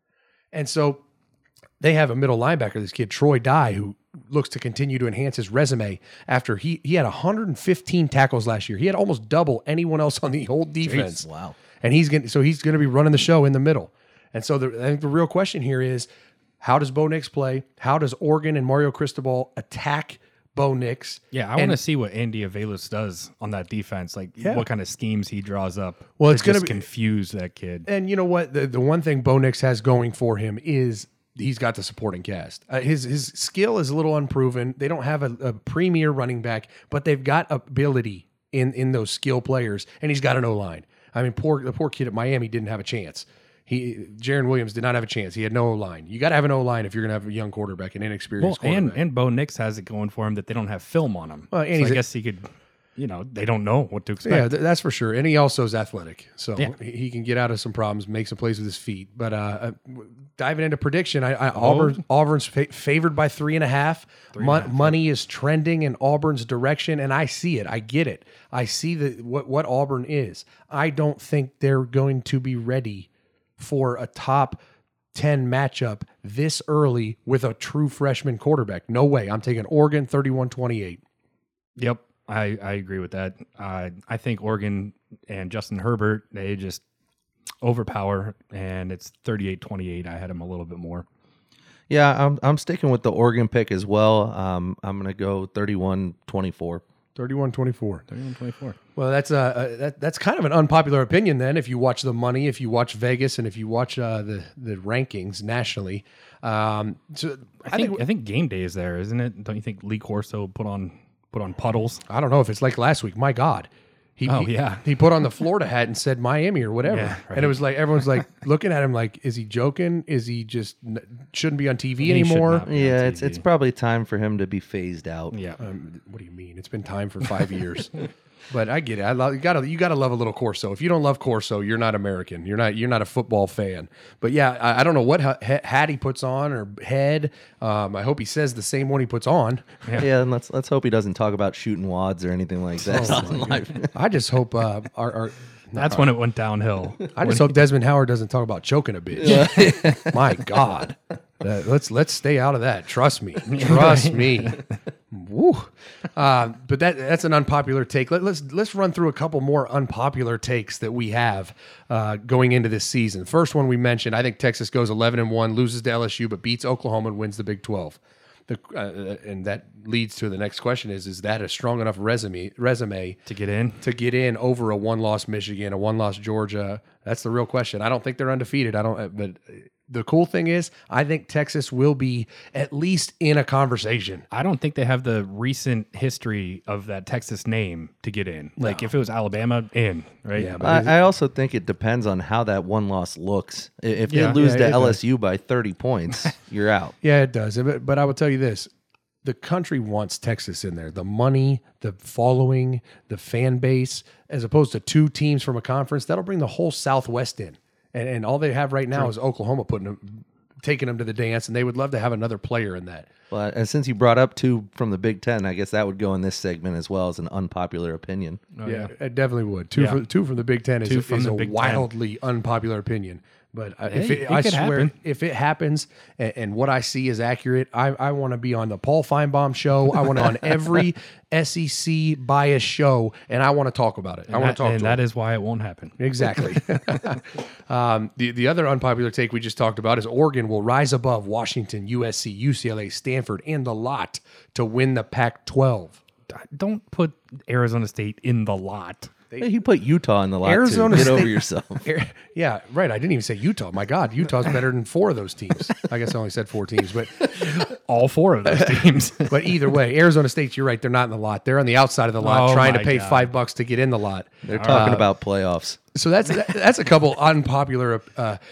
And so they have a middle linebacker, this kid Troy Dye, who looks to continue to enhance his resume after he had 115 tackles last year. He had almost double anyone else on the whole defense. Jeez, wow. And he's going to be running the show in the middle. And so I think the real question here is, how does Bo Nix play? How does Oregon and Mario Cristobal attack Bo Nix? Yeah, I want to see what Andy Avalos does on that defense. Like what kind of schemes he draws up. Well, it's going to confuse that kid. And you know what? The one thing Bo Nix has going for him is he's got the supporting cast. His skill is a little unproven. They don't have a premier running back, but they've got ability in those skill players, and he's got an O-line. I mean, the poor kid at Miami didn't have a chance. Jaron Williams did not have a chance. He had no O-line. You got to have an O-line if you're going to have a young quarterback, an inexperienced quarterback. And Bo Nix has it going for him that they don't have film on him. Well, and so I guess he could, they don't know what to expect. Yeah, that's for sure. And he also is athletic, so he can get out of some problems, make some plays with his feet. But diving into prediction, Auburn's favored by 3.5. Money is trending in Auburn's direction, and I see it. I get it. I see what Auburn is. I don't think they're going to be ready for a top 10 matchup this early with a true freshman quarterback. No way. I'm taking Oregon 31-28. Yep, I agree with that. I think Oregon and Justin Herbert, they just overpower, and it's 38-28. I had him a little bit more. Yeah, I'm sticking with the Oregon pick as well. I'm going to go 31-24. 31-24. 31-24. Well, that's kind of an unpopular opinion then. If you watch the money, if you watch Vegas, and if you watch the rankings nationally, so I think game day is there, isn't it? Don't you think Lee Corso put on puddles? I don't know if it's like last week. My God. He put on the Florida hat and said Miami or whatever. Yeah, right. And it was like, everyone's like looking at him like, is he joking? Is he just shouldn't be on TV anymore? Yeah, it's probably time for him to be phased out. Yeah. What do you mean? It's been time for 5 years. But I get it. You gotta love a little Corso. If you don't love Corso, you're not American. You're not a football fan. But yeah, I don't know what hat he puts on or head. I hope he says the same one he puts on. Yeah, and let's hope he doesn't talk about shooting wads or anything like that. I just hope that's when it went downhill. I just hope Desmond Howard doesn't talk about choking a bitch. Yeah. My God. Let's stay out of that. Trust me. Woo. But that's an unpopular take. Let's run through a couple more unpopular takes that we have going into this season. First one we mentioned, I think Texas goes 11-1, loses to LSU, but beats Oklahoma and wins the Big 12. And that leads to the next question: is that a strong enough resume to get in over a 1-loss Michigan, a 1-loss Georgia? That's the real question. I don't think they're undefeated. But the cool thing is, I think Texas will be at least in a conversation. I don't think they have the recent history of that Texas name to get in. No. Like if it was Alabama, in, right? Yeah, but I also think it depends on how that one loss looks. If they lose to LSU by 30 points, you're out. Yeah, it does. But I will tell you this. The country wants Texas in there. The money, the following, the fan base, as opposed to 2 teams from a conference, that'll bring the whole Southwest in. And all they have right now is Oklahoma taking them to the dance, and they would love to have another player in that. Well, and since you brought up 2 from the Big Ten, I guess that would go in this segment as well as an unpopular opinion. Oh, yeah, it definitely would. Two from the Big Ten is a wildly unpopular opinion. But I swear, if it happens and what I see is accurate, I want to be on the Paul Feinbaum show. I want to on every SEC bias show, and I want to talk about it. And that is why it won't happen. Exactly. The other unpopular take we just talked about is Oregon will rise above Washington, USC, UCLA, Stanford, and the lot to win the Pac-12. Don't put Arizona State in the lot. He put Utah in the lot. Arizona too. Get State, over yourself. Yeah, right. I didn't even say Utah. My God, Utah's better than 4 of those teams. I guess I only said 4 teams, but all 4 of those teams. But either way, Arizona State, you're right. They're not in the lot. They're on the outside of the lot, trying to pay $5 to get in the lot. They're talking about playoffs. So that's a couple unpopular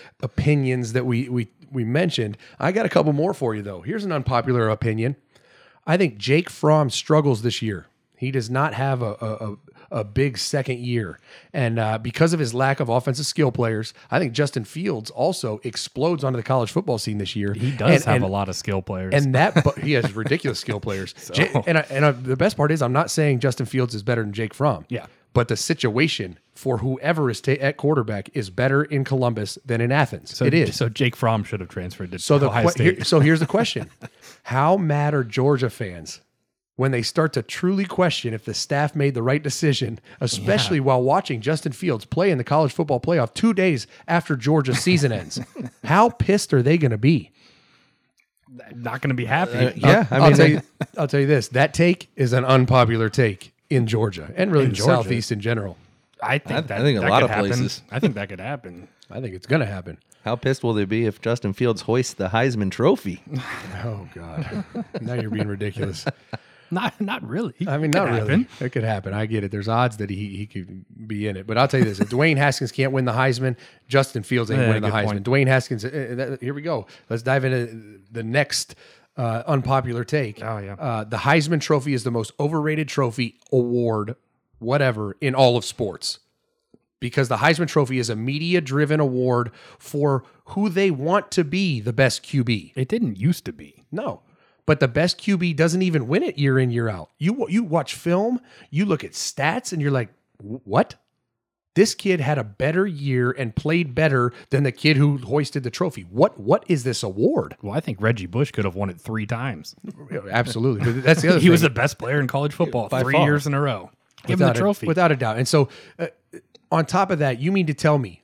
opinions that we mentioned. I got a couple more for you though. Here's an unpopular opinion. I think Jake Fromm struggles this year. He does not have a big second year. And because of his lack of offensive skill players, I think Justin Fields also explodes onto the college football scene this year. He does have a lot of skill players. And he has ridiculous skill players. The best part is I'm not saying Justin Fields is better than Jake Fromm. Yeah. But the situation for whoever is at quarterback is better in Columbus than in Athens. So, it is. So Jake Fromm should have transferred to Ohio State. So here's the question. How mad are Georgia fans when they start to truly question if the staff made the right decision, especially while watching Justin Fields play in the college football playoff 2 days after Georgia's season ends? How pissed are they going to be? Not going to be happy. I'll tell you this. That take is an unpopular take in Georgia and really in the Southeast in general. I think a lot of places. I think that could happen. I think it's going to happen. How pissed will they be if Justin Fields hoists the Heisman Trophy? Oh, God. Now you're being ridiculous. Not really. I mean, not really. It could happen. I get it. There's odds that he could be in it. But I'll tell you this. If Dwayne Haskins can't win the Heisman, Justin Fields ain't winning the Heisman. Point. Dwayne Haskins, here we go. Let's dive into the next unpopular take. Oh, yeah. The Heisman Trophy is the most overrated trophy, award, whatever, in all of sports. Because the Heisman Trophy is a media-driven award for who they want to be the best QB. It didn't used to be. No. But the best QB doesn't even win it year in, year out. You watch film, you look at stats, and you're like, what? This kid had a better year and played better than the kid who hoisted the trophy. What is this award? Well, I think Reggie Bush could have won it 3 times. Absolutely. But that's the other thing. He was the best player in college football 3 years in a row. Give him the trophy. Without a doubt. And so on top of that, you mean to tell me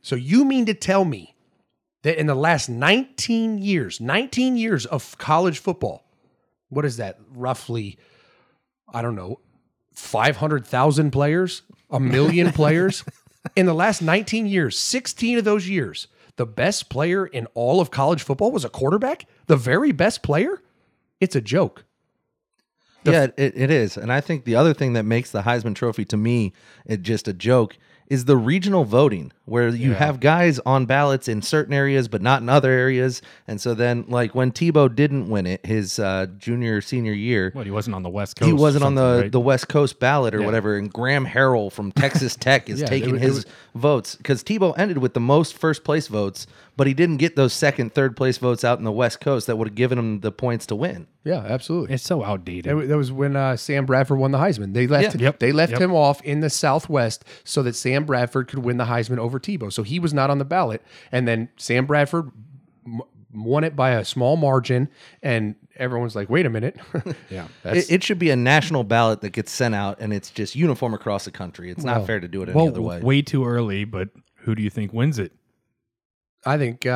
that in the last 19 years of college football, what is that? Roughly, I don't know, 500,000 players, 1 million players. In the last 19 years, 16 of those years, the best player in all of college football was a quarterback? The very best player? It's a joke. It is. And I think the other thing that makes the Heisman Trophy, to me, just a joke, is the regional voting, where you have guys on ballots in certain areas but not in other areas. And so then, like, when Tebow didn't win it his senior year, he wasn't on the West Coast. He wasn't on the West Coast ballot or whatever. And Graham Harrell from Texas Tech is taking his votes, because Tebow ended with the most first place votes, but he didn't get those second, third place votes out in the West Coast that would have given him the points to win. Yeah, absolutely. It's so outdated. That was when Sam Bradford won the Heisman. They left him off in the Southwest so that Sam Bradford could win the Heisman over Tebow. So he was not on the ballot. And then Sam Bradford won it by a small margin. And everyone's like, wait a minute. It should be a national ballot that gets sent out, and it's just uniform across the country. It's not fair to do it any other way. Way too early, but who do you think wins it? I think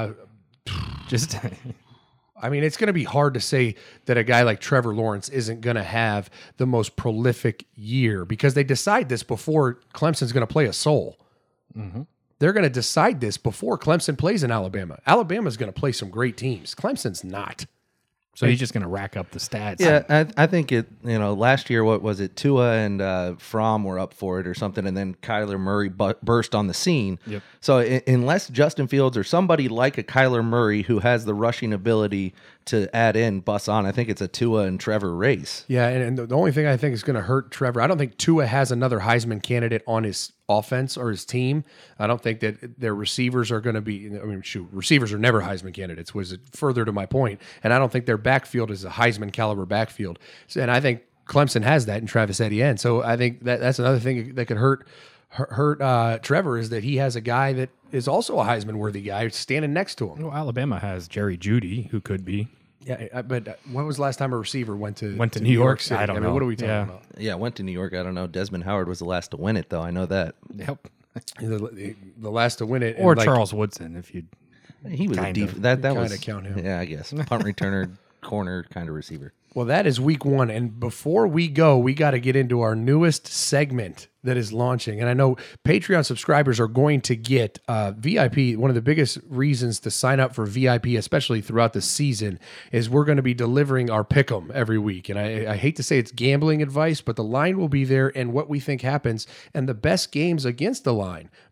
I mean, it's going to be hard to say that a guy like Trevor Lawrence isn't going to have the most prolific year, because they decide this before Clemson's going to play a soul. Mm-hmm. They're going to decide this before Clemson plays in Alabama. Alabama's going to play some great teams. Clemson's not. So he's just going to rack up the stats. Yeah, I think last year, what was it? Tua and Fromm were up for it or something, and then Kyler Murray burst on the scene. Yep. So unless Justin Fields or somebody like a Kyler Murray who has the rushing ability to add in, bus on, I think it's a Tua and Trevor race. Yeah, and the only thing I think is going to hurt Trevor, I don't think Tua has another Heisman candidate on his offense or his team. I don't think that their receivers are going to be, receivers are never Heisman candidates, was further to my point. And I don't think their backfield is a Heisman caliber backfield. And I think Clemson has that in Travis Etienne. So I think that's another thing that could hurt Trevor, is that he has a guy that is also a Heisman worthy guy standing next to him. Well, Alabama has Jerry Jeudy, who could be. Yeah, but when was the last time a recever went to New York City? I don't know. What are we talking about? Yeah, went to New York. I don't know. Desmond Howard was the last to win it, though. I know that. Yep. The last to win it. Or Charles Woodson, if you. He was a deep. That was count him. Yeah, I guess punt returner, corner kind of receiver. Well, that is week 1. And before we go, we got to get into our newest segment that is launching. And I know Patreon subscribers are going to get VIP. One of the biggest reasons to sign up for VIP, especially throughout the season, is we're going to be delivering our pick'em every week. And I hate to say it's gambling advice, but the line will be there and what we think happens and the best games against the line. But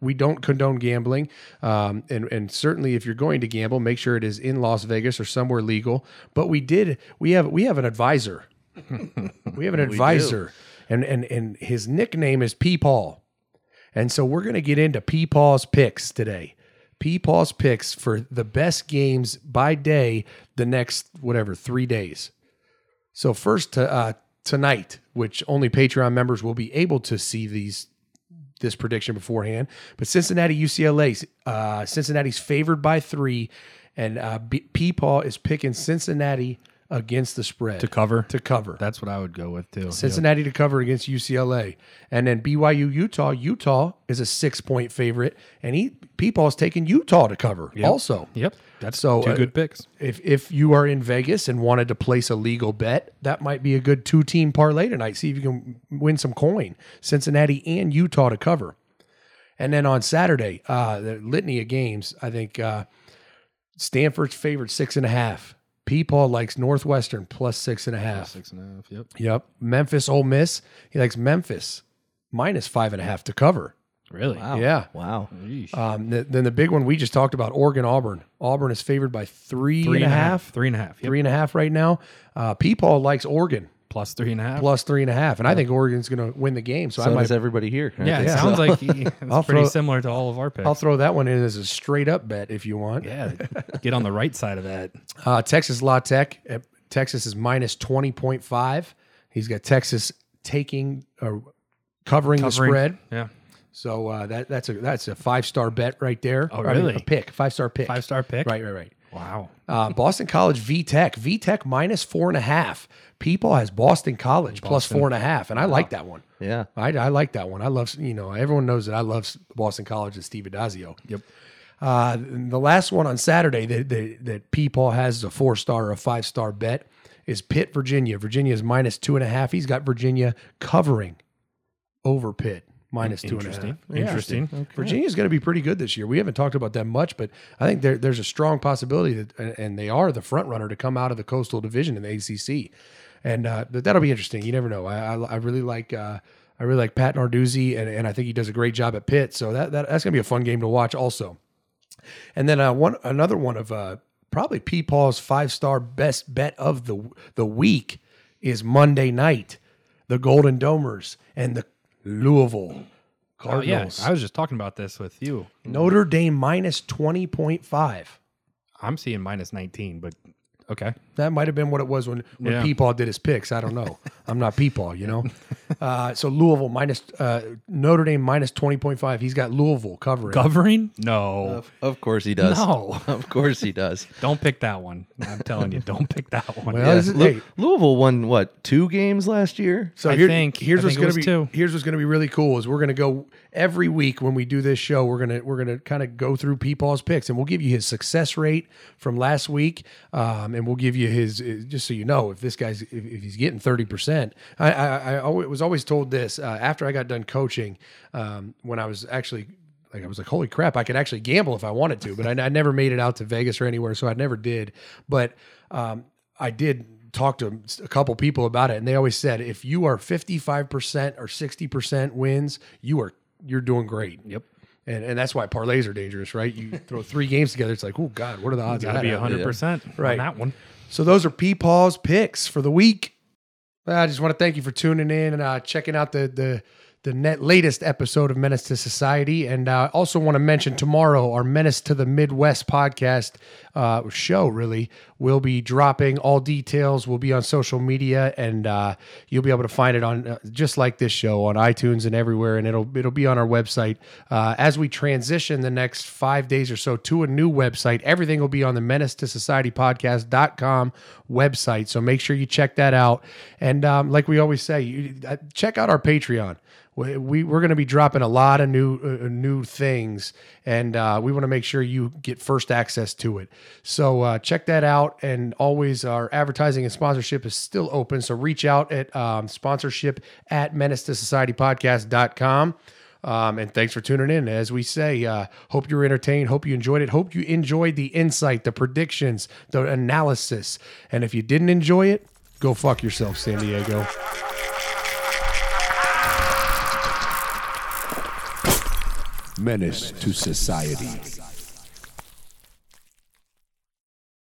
we don't condone gambling, and certainly if you're going to gamble, make sure it is in Las Vegas or somewhere legal. But we have an advisor. We have an advisor, and his nickname is P-Paul. And so we're going to get into P-Paul's picks today. P-Paul's picks for the best games by day the next, 3 days. So first tonight, which only Patreon members will be able to see this prediction beforehand, but Cincinnati UCLA, Cincinnati's favored by 3, and P-Paul is picking Cincinnati against the spread. To cover? To cover. That's what I would go with, too. Cincinnati to cover against UCLA. And then BYU Utah. Utah is a 6-point favorite, and P-Paul is taking Utah to cover also. Yep. That's So, two good picks. If you are in Vegas and wanted to place a legal bet, that might be a good 2-team parlay tonight. See if you can win some coin. Cincinnati and Utah to cover. And then on Saturday, the litany of games, I think Stanford's favored 6.5. P-Paul likes Northwestern plus 6.5. 6.5, Yep. Memphis, Ole Miss. He likes Memphis minus 5.5 to cover. Really? Wow. Yeah. Wow. Then the big one we just talked about, Oregon, Auburn. Auburn is favored by 3.5. 3.5. Yep. 3.5 right now. P-Paul likes Oregon Plus 3.5. plus 3.5, and I think Oregon's going to win the game. So I So might. does everybody here. right? Yeah, it Yeah. sounds like it's I'll pretty throw- similar to all of our picks. I'll throw that one in as a straight up bet if you want. Yeah, get on the right side of that. Texas La Tech. Texas is minus 20.5. He's got Texas covering the spread. Yeah. So that's a 5-star bet right there. Oh, I mean, really? a pick, 5-star pick. 5-star pick? Right. Wow. Boston College VTech. VTech minus 4.5. People has Boston College plus 4.5, and I like that one. Yeah. I like that one. I love, everyone knows that I love Boston College and Steve Adazio. Yep. The last one on Saturday that P-Paul has a 4-star or a 5-star bet is Pitt, Virginia. Virginia is minus 2.5. He's got Virginia covering over Pitt. Minus 2.5. Interesting. Yeah. Virginia's going to be pretty good this year. We haven't talked about that much, but I think there's a strong possibility that, and they are the front runner to come out of the Coastal Division in the ACC, and but that'll be interesting. You never know. I really like Pat Narduzzi, and I think he does a great job at Pitt. So that's going to be a fun game to watch also. And then another one of probably P-Paul's 5-star best bet of the week is Monday night, the Golden Domers and the Louisville Cardinals. I was just talking about this with you. Notre Dame minus 20.5. I'm seeing minus 19, but okay. That might have been what it was when Yeah. P-Paul did his picks. I don't know. I'm not P-Paul, So Louisville Notre Dame minus 20.5. He's got Louisville covering. Covering? No. Of course he does. No. Of course he does. Don't pick that one. I'm telling you, don't pick that one. Well, this is- hey, Louisville won what, 2 games last year? So I think it was two. Here's what's gonna be really cool is we're gonna go every week when we do this show. We're gonna kind of go through P-Paul's picks, and we'll give you his success rate from last week, and we'll give you his just so you know if this guy's if he's getting 30%. I was always told this after I got done coaching when I was actually. I was like, holy crap, I could actually gamble if I wanted to, but I never made it out to Vegas or anywhere, so I never did. But I did talk to a couple people about it, and they always said, if you are 55% or 60% wins, you're doing great. Yep. And that's why parlays are dangerous, right? You throw 3 games together, it's like, oh, God, what are the odds of Got to that? be 100% Right. on that one. So those are P-Paul's picks for the week. I just want to thank you for tuning in and checking out the latest episode of Menace to Society. And I also want to mention tomorrow, our Menace to the Midwest podcast show, really, will be dropping. All details will be on social media, and you'll be able to find it on, just like this show, on iTunes and everywhere, and it'll be on our website. As we transition the next 5 days or so to a new website, everything will be on the Menace to Society podcast.com website. So make sure you check that out. And like we always say, check out our Patreon. We're going to be dropping a lot of new things, and we want to make sure you get first access to it. So check that out, and always our advertising and sponsorship is still open. So reach out at sponsorship at menacetosocietypodcast.com. And thanks for tuning in. As we say, hope you were entertained. Hope you enjoyed it. Hope you enjoyed the insight, the predictions, the analysis. And if you didn't enjoy it, go fuck yourself, San Diego. menace to society.